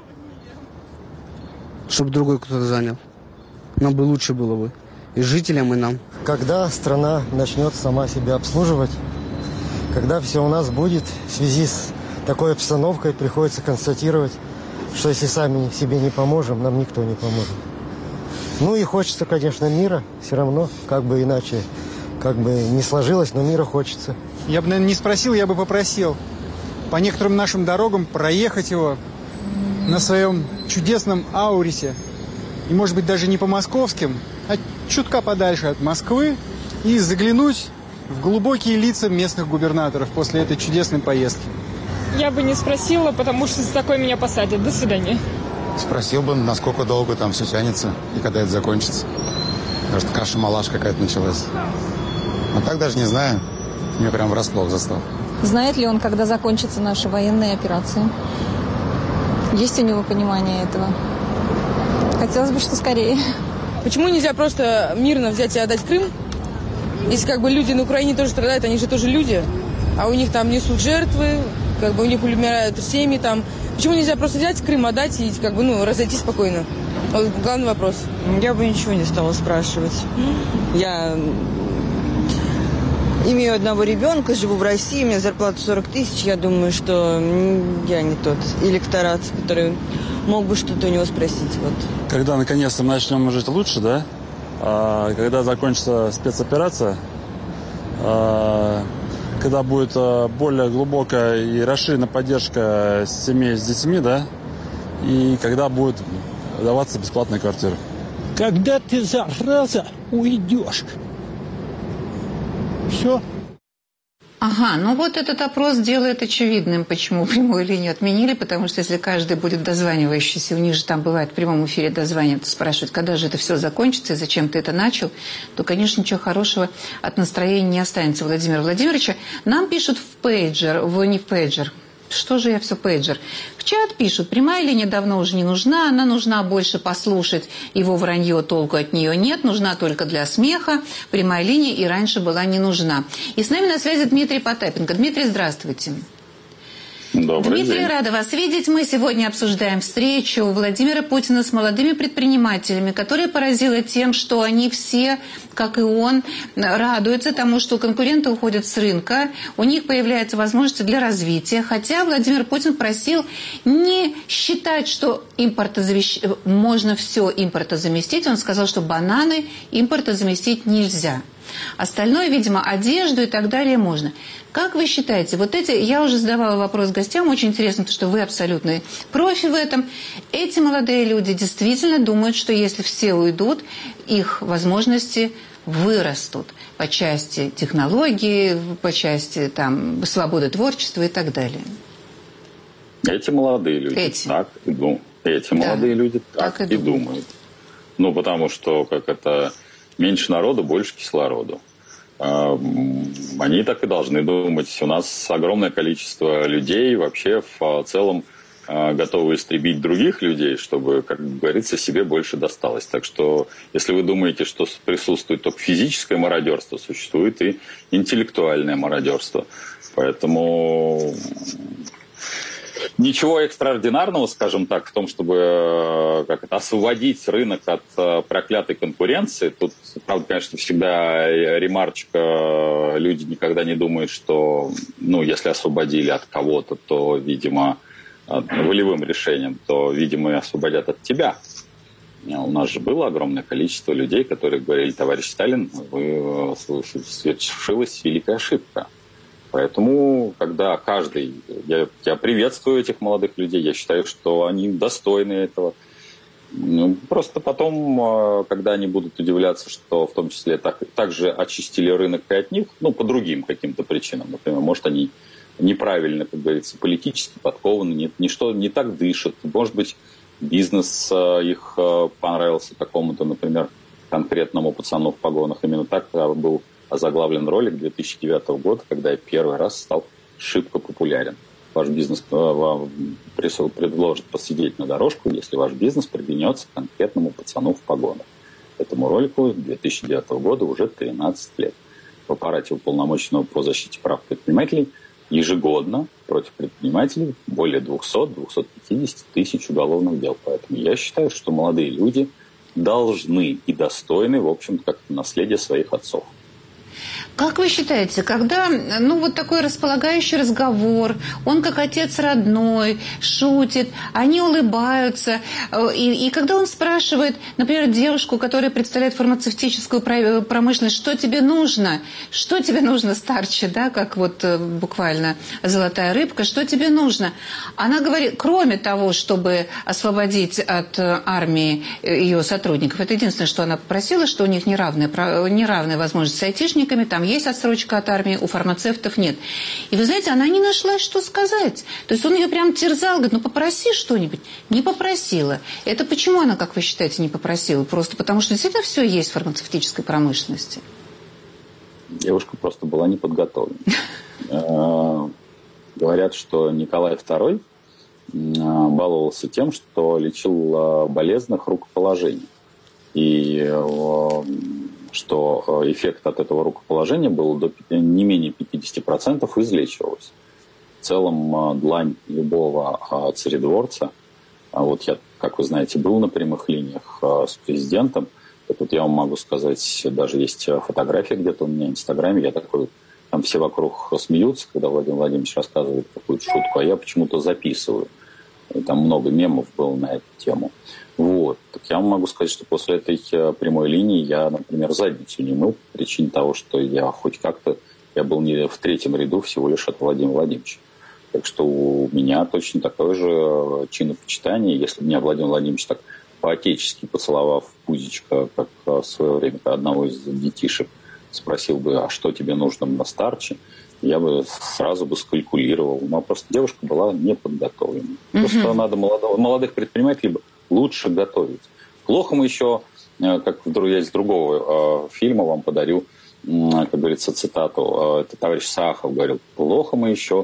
чтобы другой кто-то занял. Нам бы лучше было бы. И жителям, и нам. Когда страна начнет сама себя обслуживать, когда все у нас будет, в связи с такой обстановкой приходится констатировать, что если сами себе не поможем, нам никто не поможет. И хочется, конечно, мира, все равно, как бы иначе, как бы не сложилось, но мира хочется. Я бы, наверное, не спросил, я бы попросил по некоторым нашим дорогам проехать его на своем чудесном Аурисе. И, может быть, даже не по московским, а чутка подальше от Москвы, и заглянуть в глубокие лица местных губернаторов после этой чудесной поездки. Я бы не спросила, потому что за такое меня посадят. До свидания. Спросил бы, насколько долго там все тянется и когда это закончится. Может, каша-малаш какая-то началась. А так даже не знаю. Меня прям врасплох застал. Знает ли он, когда закончится наша военная операция? Есть у него понимание этого? Хотелось бы, что скорее. Почему нельзя просто мирно взять и отдать Крым? Если люди на Украине тоже страдают, они же тоже люди. А у них там несут жертвы, у них умирают семьи там. Почему нельзя просто взять Крым, отдать и разойтись спокойно? Вот главный вопрос. Я бы ничего не стала спрашивать. Я имею одного ребенка, живу в России, у меня зарплата 40 тысяч. Я думаю, что я не тот электорат, который мог бы что-то у него спросить. Когда наконец-то мы начнем жить лучше, да? Когда закончится спецоперация, когда будет более глубокая и расширенная поддержка семей с детьми, да? И когда будет даваться бесплатная квартира. Когда ты, зараза, уйдешь? Все. Ага, этот опрос делает очевидным, почему прямую линию отменили, потому что если каждый будет дозванивающийся, у них же там бывает в прямом эфире дозваниваться, спрашивать, когда же это все закончится и зачем ты это начал, то, конечно, ничего хорошего от настроения не останется Владимира Владимировича. Нам пишут в пейджер, не в пейджер. Что же я все пейджер? В чат пишут, прямая линия давно уже не нужна, она нужна больше послушать его вранье, толку от нее нет, нужна только для смеха, прямая линия и раньше была не нужна. И с нами на связи Дмитрий Потапенко. Дмитрий, здравствуйте. Добрый Дмитрий, день. рада вас видеть. Мы сегодня обсуждаем встречу Владимира Путина с молодыми предпринимателями, которая поразила тем, что они все, как и он, радуются тому, что конкуренты уходят с рынка, у них появляются возможности для развития. Хотя Владимир Путин просил не считать, что можно все импортозаместить. Он сказал, что бананы импортозаместить нельзя. Остальное, видимо, одежду и так далее можно. Как вы считаете, вот эти, я уже задавала вопрос гостям, очень интересно, потому что вы абсолютный профи в этом. Эти молодые люди действительно думают, что если все уйдут, их возможности вырастут по части технологий, по части свободы творчества и так далее. Эти молодые люди так и думают. Эти молодые люди так и думают. Ну, потому что, меньше народу, больше кислороду. Они так и должны думать. У нас огромное количество людей вообще в целом готовы истребить других людей, чтобы, как говорится, себе больше досталось. Так что, если вы думаете, что присутствует только физическое мародерство, существует и интеллектуальное мародерство. Поэтому ничего экстраординарного, скажем так, в том, чтобы освободить рынок от проклятой конкуренции. Тут, правда, конечно, всегда ремарочка. Люди никогда не думают, что, если освободили от кого-то, то, видимо, волевым решением, то, видимо, и освободят от тебя. У нас же было огромное количество людей, которые говорили: товарищ Сталин, совершилась великая ошибка. Поэтому, когда я приветствую этих молодых людей, я считаю, что они достойны этого. Просто потом, когда они будут удивляться, что в том числе также очистили рынок и от них, по другим каким-то причинам. Например, может, они неправильно, как говорится, политически подкованы, ничто не так дышат. Может быть, бизнес их понравился какому-то, например, конкретному пацану в погонах. Именно так был озаглавлен ролик 2009 года, когда я первый раз стал шибко популярен. Ваш бизнес вам предложит посидеть на дорожку, если ваш бизнес приглянется к конкретному пацану в погонах. Этому ролику 2009 года уже 13 лет. В аппарате уполномоченного по защите прав предпринимателей ежегодно против предпринимателей более 200-250 тысяч уголовных дел. Поэтому я считаю, что молодые люди должны и достойны, в общем-то, как наследие своих отцов. Как вы считаете, когда, вот такой располагающий разговор, он как отец родной, шутит, они улыбаются, и когда он спрашивает, например, девушку, которая представляет фармацевтическую промышленность, что тебе нужно, старче, да, как буквально золотая рыбка, что тебе нужно? Она говорит, кроме того, чтобы освободить от армии ее сотрудников, это единственное, что она попросила, что у них неравная возможность с айтишниками, там есть отсрочка от армии, у фармацевтов нет. И вы знаете, она не нашла, что сказать. То есть он ее прям терзал, говорит, попроси что-нибудь. Не попросила. Это почему она, как вы считаете, не попросила? Просто потому, что действительно все есть в фармацевтической промышленности. Девушка просто была не подготовлена. Говорят, что Николай II баловался тем, что лечил болезненных рукоположений. И что эффект от этого рукоположения был до не менее 50% излечивалось. В целом длань любого царедворца, я, как вы знаете, был на прямых линиях с президентом, и тут я вам могу сказать, даже есть фотография где-то у меня в Инстаграме, я такой, там все вокруг смеются, когда Владимир Владимирович рассказывает какую-то шутку, а я почему-то записываю. И там много мемов было на эту тему. Так я вам могу сказать, что после этой прямой линии я, например, задницу не мыл по причине того, что я был не в третьем ряду всего лишь от Владимира Владимировича. Так что у меня точно такое же чинопочитание. Если бы меня Владимир Владимирович так по-отечески поцеловав пузичко, как в свое время одного из детишек, спросил бы, а что тебе нужно на старче, я бы сразу бы скалькулировал. Но просто девушка была не подготовлена. Просто надо молодых предпринимателей лучше готовить. Плохо мы еще, как я из другого фильма вам подарю, как говорится, цитату. Это товарищ Сахов говорил, плохо мы еще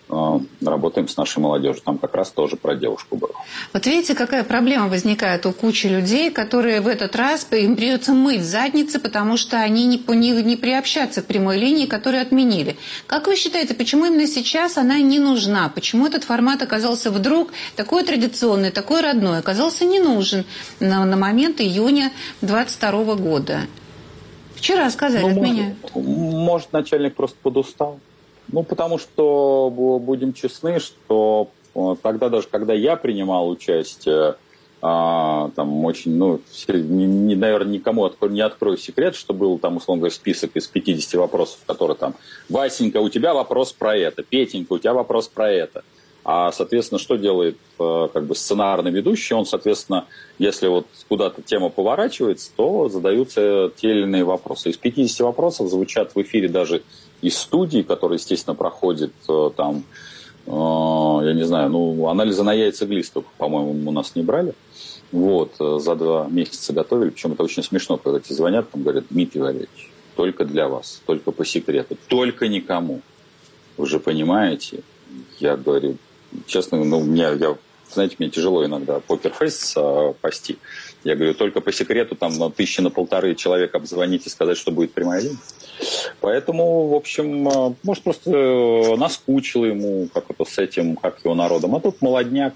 работаем с нашей молодежью. Там как раз тоже про девушку было. Вот видите, какая проблема возникает у кучи людей, которые в этот раз им придется мыть задницы, потому что они не приобщаются к прямой линии, которую отменили. Как вы считаете, почему именно сейчас она не нужна? Почему этот формат оказался вдруг такой традиционный, такой родной, оказался не нужен на момент июня 2022 года? Вчера сказали от меня. Может, начальник просто подустал. Потому что, будем честны, что тогда даже, когда я принимал участие, там очень, наверное, никому не открою секрет, что был там, условно говоря, список из 50 вопросов, которые там: Васенька, у тебя вопрос про это, Петенька, у тебя вопрос про это. А, соответственно, что делает сценарный ведущий? Он, соответственно, если вот куда-то тема поворачивается, то задаются те или иные вопросы. Из 50 вопросов звучат в эфире даже из студии, которые, естественно, проходят там, я не знаю, анализы на яйца глистов, по-моему, у нас не брали. За 2 месяца готовили. Причем это очень смешно, когда тебе звонят, там говорят: Дмитрий Валерьевич, только для вас, только по секрету, только никому. Вы же понимаете? Я говорю, честно, мне тяжело иногда покерфейс пасти. Я говорю, только по секрету, там, 1,5 человек обзвонить и сказать, что будет прямая линия. Поэтому, в общем, может, просто наскучило ему с этим, как его народом. А тут молодняк,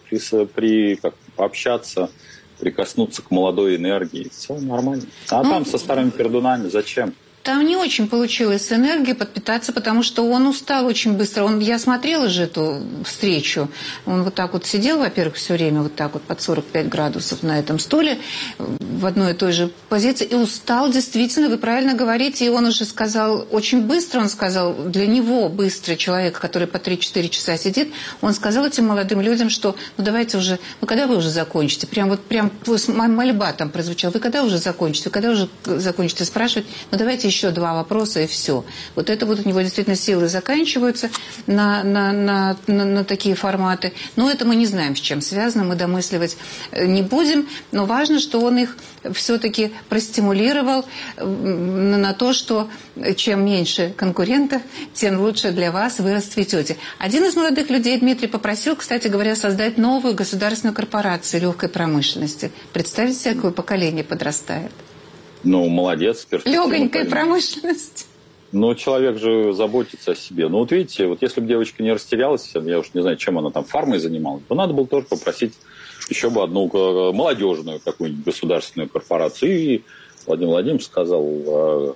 пообщаться, прикоснуться к молодой энергии. Все нормально. А там со старыми пердунами зачем? Там не очень получилось с энергией подпитаться, потому что он устал очень быстро. Я смотрела же эту встречу. Он вот так вот сидел, во-первых, все время вот так вот под 45 градусов на этом стуле в одной и той же позиции. И устал действительно, вы правильно говорите. И он уже сказал, очень быстро он сказал, для него быстрый человек, который по 3-4 часа сидит, он сказал этим молодым людям, что давайте уже, когда вы уже закончите? Прям мольба там прозвучала. Вы когда уже закончите? Вы когда уже закончите спрашивать? Давайте еще 2 вопроса и все. Вот это вот у него действительно силы заканчиваются на такие форматы. Но это мы не знаем, с чем связано, мы домысливать не будем. Но важно, что он их все-таки простимулировал на то, что чем меньше конкурентов, тем лучше для вас, вы расцветете. Один из молодых людей, Дмитрий, попросил, кстати говоря, создать новую государственную корпорацию легкой промышленности. Представьте себе, какое поколение подрастает. Молодец. Легонькая промышленность. Человек же заботится о себе. Видите, если бы девочка не растерялась, я уж не знаю, чем она там фармой занималась, то надо было тоже попросить еще бы одну молодежную какую-нибудь государственную корпорацию. И Владимир Владимирович сказал: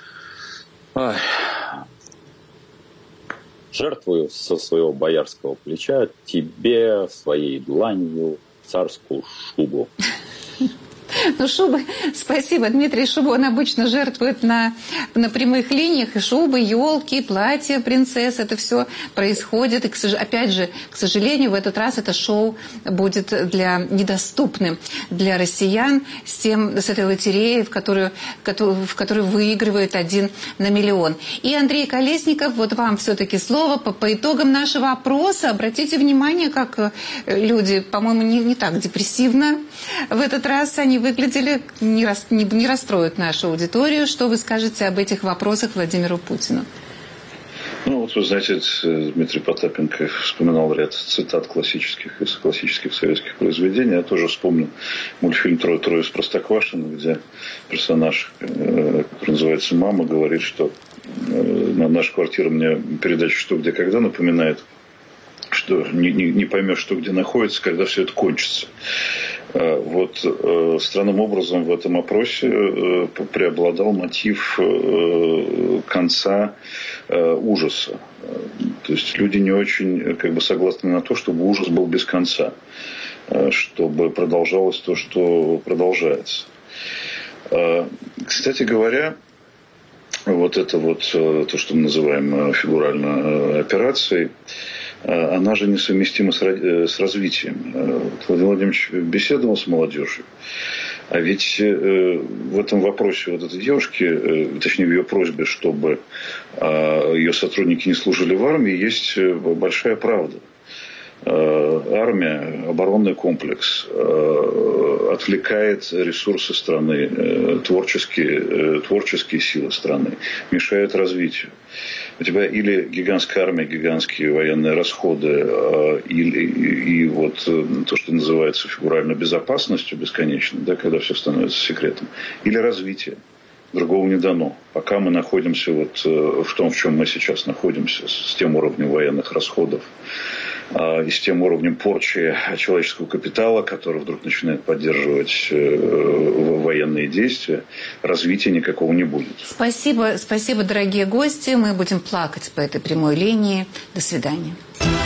жертвую со своего боярского плеча тебе своей дланью царскую шубу. Шубы, спасибо, Дмитрий, шубу он обычно жертвует на прямых линиях. И шубы, елки, платья принцесс, это все происходит. И, опять же, к сожалению, в этот раз это шоу будет недоступным для россиян с этой лотереей, в которую выигрывает 1 на миллион. И, Андрей Колесников, вот вам все-таки слово по итогам нашего опроса. Обратите внимание, как люди, по-моему, не так депрессивно в этот раз они выглядели, не расстроят нашу аудиторию. Что вы скажете об этих вопросах Владимиру Путину? Вы знаете, Дмитрий Потапенко вспоминал ряд цитат классических из классических советских произведений. Я тоже вспомнил мультфильм «Трое из Простоквашино», где персонаж, который называется «Мама», говорит, что наша квартира мне передачу «Что, где, когда» напоминает, что не поймешь, что где находится, когда все это кончится. Странным образом в этом опросе преобладал мотив конца ужаса. То есть люди не очень согласны на то, чтобы ужас был без конца, чтобы продолжалось то, что продолжается. Кстати говоря, то, что мы называем фигурально операцией, она же несовместима с развитием. Владимир Владимирович беседовал с молодежью, а ведь в этом вопросе этой девушки, точнее в ее просьбе, чтобы ее сотрудники не служили в армии, есть большая правда. армия, оборонный комплекс отвлекает ресурсы страны, творческие силы страны, мешает развитию. У тебя или гигантская армия, гигантские военные расходы, и вот то, что называется фигуральной безопасностью бесконечно, да, когда все становится секретом, или развитие. Другого не дано. Пока мы находимся вот в том, в чем мы сейчас находимся, с тем уровнем военных расходов и с тем уровнем порчи человеческого капитала, который вдруг начинает поддерживать военные действия, развития никакого не будет. Спасибо, дорогие гости. Мы будем плакать по этой прямой линии. До свидания.